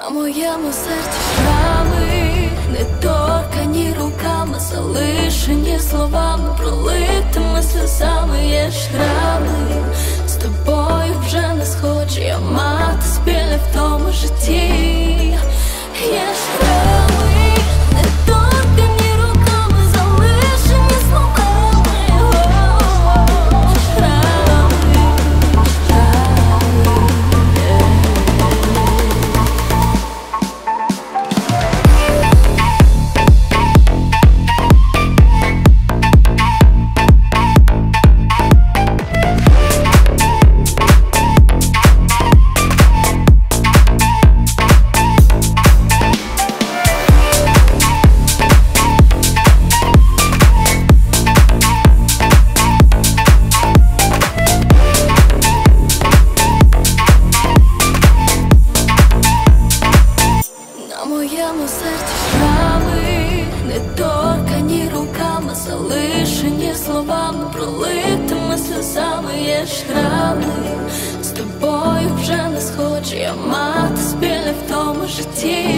На моєму серці шрами, неторкані руками, залишені словами, пролитими сльозами. Є шрами, з тобою вже не схочу я мати спільне в тому житті. Є шрами, неторкані руками, залишені словами. На моєму серці шрами, неторкані руками, залишені словами, пролитими сльозами. Є шрами, з тобою вже не схочу я мати спільне в тому житті.